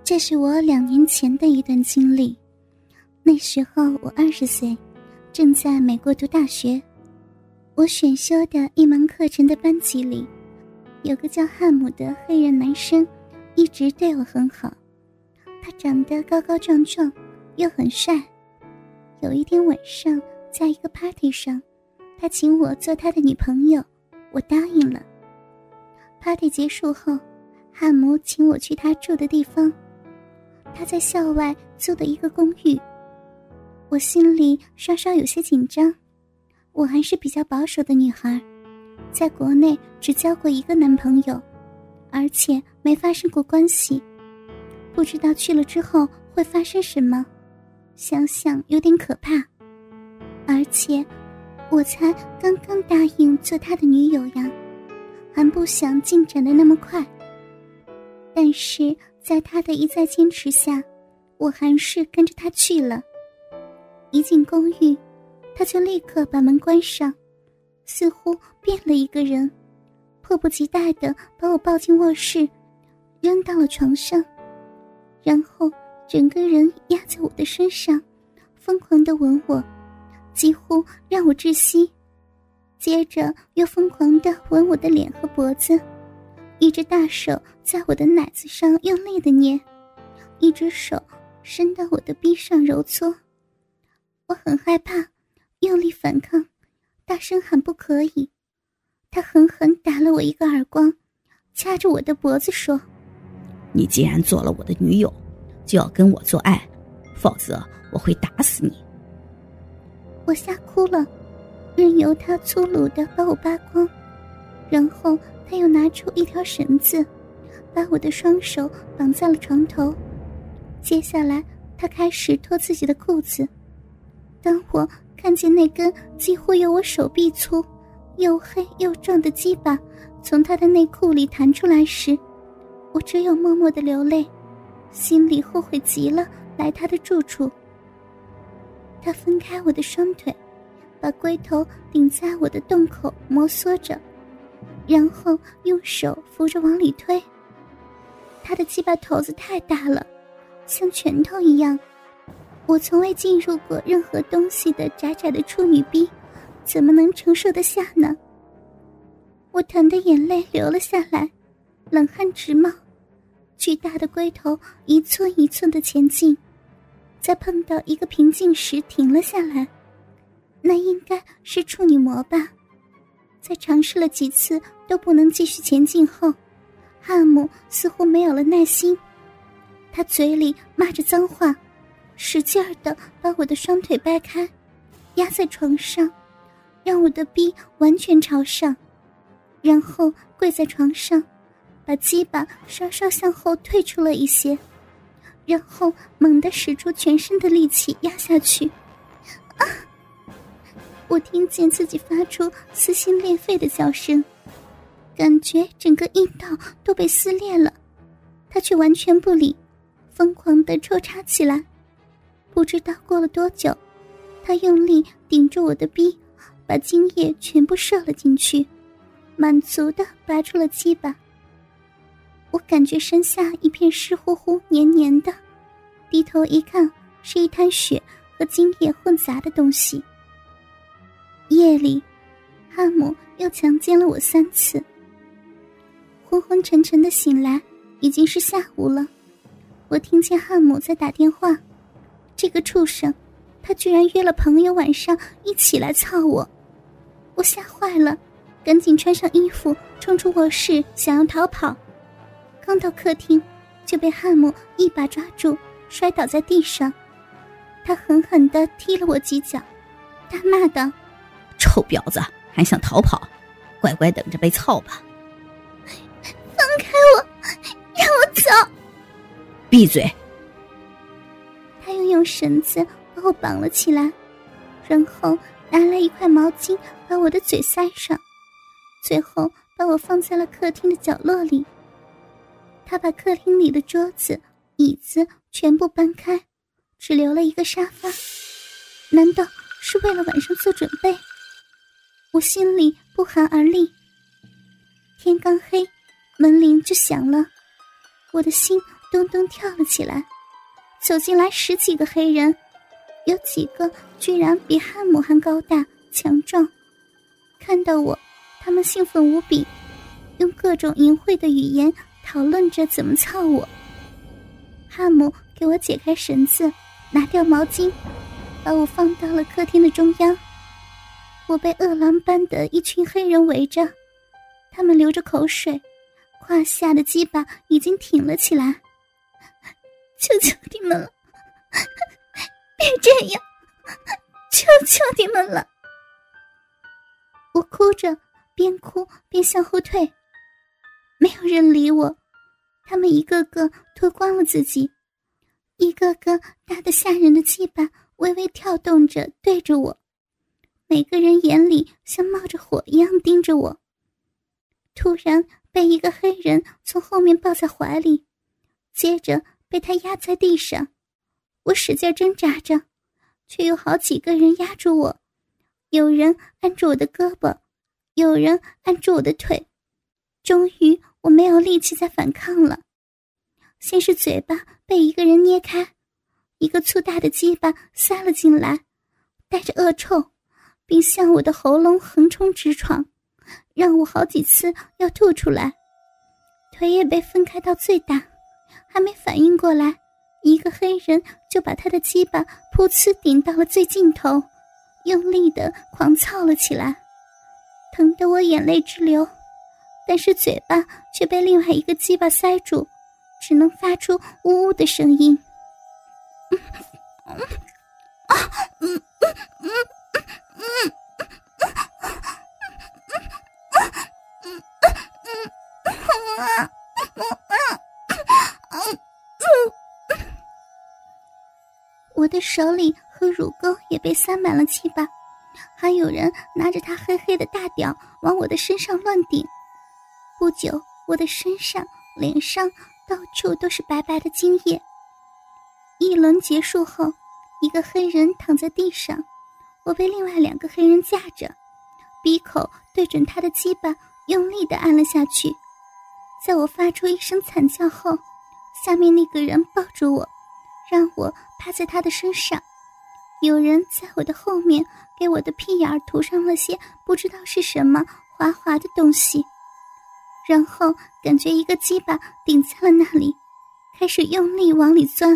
这是我2年前的一段经历。那时候我20岁，正在美国读大学。我选修的一门课程的班级里，有个叫汉姆的黑人男生，一直对我很好。他长得高高壮壮，又很帅。有一天晚上，在一个 party 上，他请我做他的女朋友，我答应了。party 结束后，汉姆请我去他住的地方。他在校外租的一个公寓。我心里稍稍有些紧张，我还是比较保守的女孩，在国内只交过一个男朋友，而且没发生过关系，不知道去了之后会发生什么，想想有点可怕。而且我才刚刚答应做他的女友呀，还不想进展得那么快。但是在他的一再坚持下，我还是跟着他去了。一进公寓，他就立刻把门关上，似乎变了一个人，迫不及待地把我抱进卧室，扔到了床上，然后整个人压在我的身上，疯狂地吻我，几乎让我窒息。接着又疯狂地吻我的脸和脖子，一只大手在我的奶子上用力地捏，一只手伸到我的臂上揉搓。我很害怕，用力反抗，大声喊不可以。他狠狠打了我一个耳光，掐着我的脖子说： 你既然做了我的女友，就要跟我做爱，否则我会打死你。 我吓哭了，任由他粗鲁地把我扒光，然后他又拿出一条绳子，把我的双手绑在了床头。接下来他开始脱自己的裤子。当我看见那根几乎有我手臂粗、又黑又壮的鸡巴从他的内裤里弹出来时，我只有默默地流泪，心里后悔极了来他的住处。他分开我的双腿，把龟头顶在我的洞口摩挲着，然后用手扶着往里推。他的鸡巴头子太大了，像拳头一样，我从未进入过任何东西的窄窄的处女逼，怎么能承受得下呢？我疼得眼泪流了下来，冷汗直冒，巨大的龟头一寸一寸地前进，在碰到一个瓶颈时停了下来，那应该是处女膜吧。在尝试了几次都不能继续前进后，汉姆似乎没有了耐心，他嘴里骂着脏话，使劲儿地把我的双腿掰开，压在床上，让我的逼完全朝上，然后跪在床上，把鸡巴稍稍向后退出了一些，然后猛地使出全身的力气压下去。我听见自己发出撕心裂肺的叫声，感觉整个阴道都被撕裂了。他却完全不理，疯狂地抽插起来。不知道过了多久，他用力顶住我的逼，把精液全部射了进去，满足地拔出了鸡巴。我感觉身下一片湿乎乎黏黏的，低头一看，是一滩血和精液混杂的东西。夜里，汉姆又强奸了我3次。昏昏沉沉的醒来，已经是下午了。我听见汉姆在打电话，这个畜生，他居然约了朋友晚上一起来操我。我吓坏了，赶紧穿上衣服冲出卧室，想要逃跑。刚到客厅，就被汉姆一把抓住，摔倒在地上。他狠狠地踢了我几脚，大骂道： 臭婊子，还想逃跑？乖乖等着被操吧！ 放开我，让我走！ 闭嘴！ 他又用绳子把我绑了起来，然后拿来一块毛巾把我的嘴塞上，最后把我放在了客厅的角落里。他把客厅里的桌子、椅子全部搬开，只留了一个沙发。难道是为了晚上做准备？我心里不寒而栗。天刚黑，门铃就响了，我的心咚咚跳了起来，走进来10几个黑人，有几个居然比汉姆还高大强壮。看到我，他们兴奋无比，用各种淫秽的语言讨论着怎么操我。汉姆给我解开绳子，拿掉毛巾，把我放到了客厅的中央。我被饿狼般的一群黑人围着，他们流着口水，胯下的鸡巴已经挺了起来。求求你们了，别这样，求求你们了。我哭着，边哭边向后退，没有人理我。他们一个个脱光了自己，一个个大得吓人的鸡巴微微跳动着对着我，每个人眼里像冒着火一样盯着我。突然被一个黑人从后面抱在怀里，接着被他压在地上。我使劲挣扎着，却有好几个人压住我，有人按住我的胳膊，有人按住我的腿。终于我没有力气再反抗了。先是嘴巴被一个人捏开，一个粗大的鸡巴塞了进来，带着恶臭，并向我的喉咙横冲直闯，让我好几次要吐出来。腿也被分开到最大，还没反应过来，一个黑人就把他的鸡巴噗呲顶到了最尽头，用力地狂操了起来，疼得我眼泪直流，但是嘴巴却被另外一个鸡巴塞住，只能发出呜呜的声音。我的手里和乳沟也被塞满了鸡巴，还有人拿着他黑黑的大屌往我的身上乱顶。不久，我的身上、脸上到处都是白白的精液。一轮结束后，一个黑人躺在地上，我被另外2个黑人架着，鼻口对准他的鸡巴用力地按了下去。在我发出一声惨叫后，下面那个人抱住我，让我趴在他的身上。有人在我的后面给我的屁眼涂上了些不知道是什么滑滑的东西，然后感觉一个鸡巴顶在了那里，开始用力往里钻。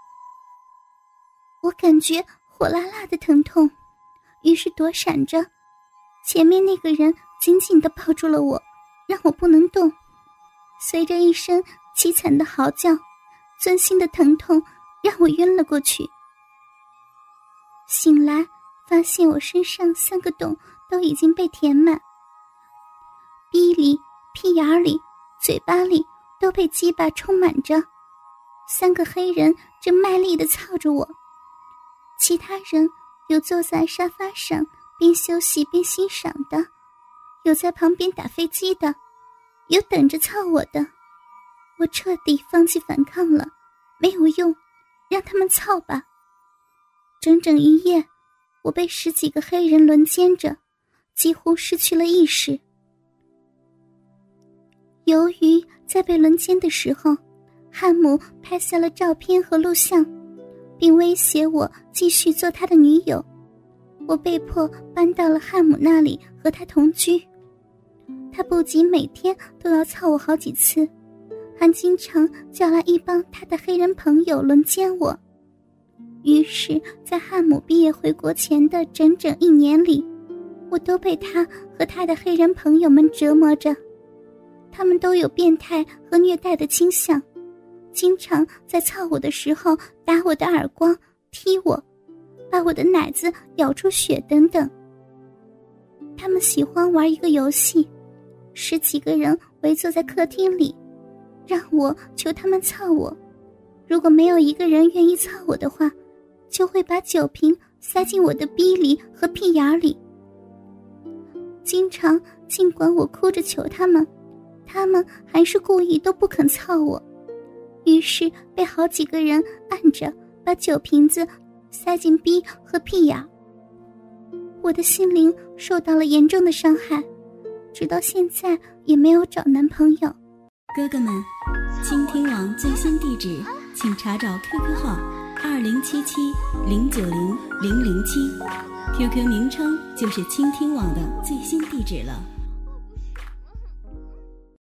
我感觉火辣辣的疼痛，于是躲闪着。前面那个人紧紧地抱住了我，让我不能动。随着一声凄惨的嚎叫，钻心的疼痛让我晕了过去。醒来发现我身上3个洞都已经被填满，逼里、屁眼里、嘴巴里都被鸡巴充满着。3个黑人正卖力地操着我，其他人有坐在沙发上边休息边欣赏的，有在旁边打飞机的，有等着操我的。我彻底放弃反抗了，没有用，让他们操吧。整整一夜，我被10几个黑人轮奸着，几乎失去了意识。由于在被轮奸的时候，汉姆拍下了照片和录像，并威胁我继续做他的女友，我被迫搬到了汉姆那里和他同居。他不仅每天都要操我好几次，还经常叫来一帮他的黑人朋友轮奸我。于是在汉姆毕业回国前的整整1年里，我都被他和他的黑人朋友们折磨着。他们都有变态和虐待的倾向，经常在操我的时候打我的耳光，踢我，把我的奶子咬出血等等。他们喜欢玩一个游戏，10几个人围坐在客厅里，让我求他们操我。如果没有一个人愿意操我的话，就会把酒瓶塞进我的逼里和屁眼里。经常尽管我哭着求他们还是故意都不肯操我，于是被好几个人按着把酒瓶子塞进逼和屁眼。我的心灵受到了严重的伤害，直到现在也没有找男朋友。 哥哥们， 倾听网最新地址，请查找 QQ 号2077090007，QQ 名称就是倾听网的最新地址了。